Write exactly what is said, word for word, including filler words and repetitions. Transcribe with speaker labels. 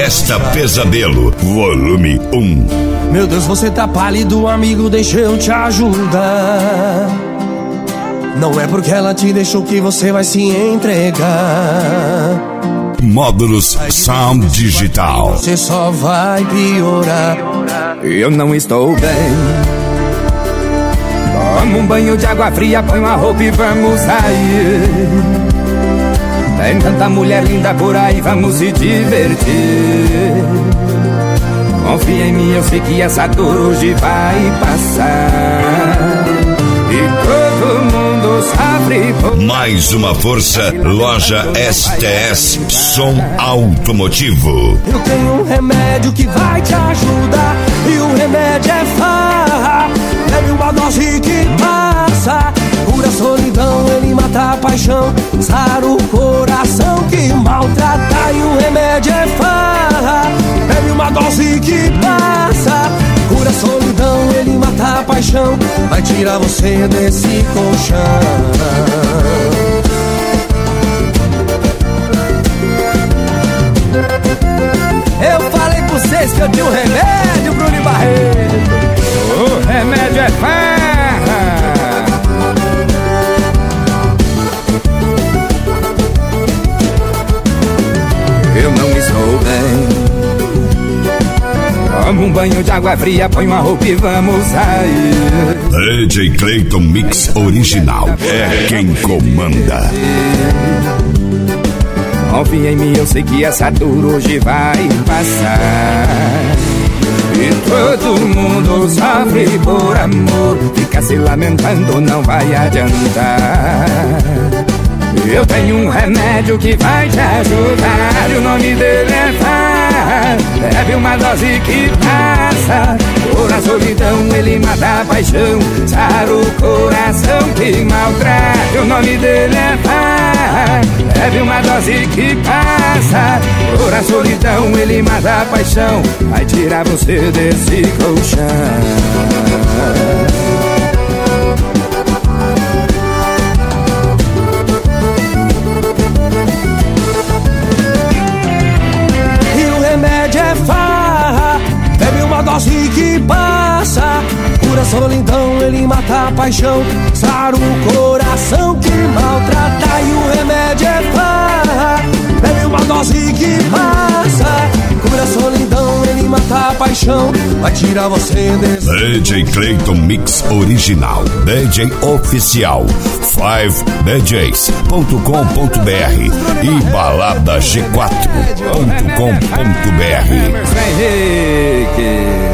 Speaker 1: Festa Pesadelo, volume um.
Speaker 2: Meu Deus, você tá pálido, amigo, deixa eu te ajudar. Não é porque ela te deixou que você vai se entregar.
Speaker 1: Módulos Sound Digital.
Speaker 2: Você só vai piorar.
Speaker 3: Eu não estou bem. Toma um banho de água fria, põe uma roupa e vamos sair. Tem tanta mulher linda por aí, vamos se divertir. Confia em mim, eu sei que essa dor hoje vai passar. E todo mundo sofre por...
Speaker 1: Mais uma força, loja S T S Som Automotivo.
Speaker 2: Eu tenho um remédio que vai te ajudar. E o remédio é farra. Bebe uma dose que passa. Cura a solidão, ele mata a paixão. Sara o coração que maltrata. E o remédio é farra. Bebe uma dose que passa. Cura a solidão, ele mata a paixão. Vai tirar você desse colchão. Eu falei pra vocês que eu tinha um remédio, Bruno Barreto.
Speaker 3: O remédio é farra. Eu não estou bem. Toma um banho de água fria, põe uma roupa e vamos sair.
Speaker 1: D J Clayton Mix Original é quem comanda.
Speaker 3: Confia em mim, eu sei que essa dor hoje vai passar. E todo mundo sofre por amor. Fica se lamentando, não vai adiantar. Eu tenho um remédio que vai te ajudar. E o nome dele é farra. Bebe uma dose que passa. Por a solidão ele mata a paixão. Sara o coração que maltrata. E o nome dele é farra. Bebe uma dose que passa. Por a solidão ele mata a paixão. Vai tirar você desse colchão.
Speaker 2: Dose que passa, cura a solidão, ele mata a paixão. Sara o coração que maltrata. E o remédio é farra. Bebe uma dose que passa, cura a solidão, ele mata a paixão. Vai tirar você desse...
Speaker 1: D J Clayton Mix Original, D J Oficial, cinco d js ponto com ponto b r e balada g quatro ponto com ponto b r.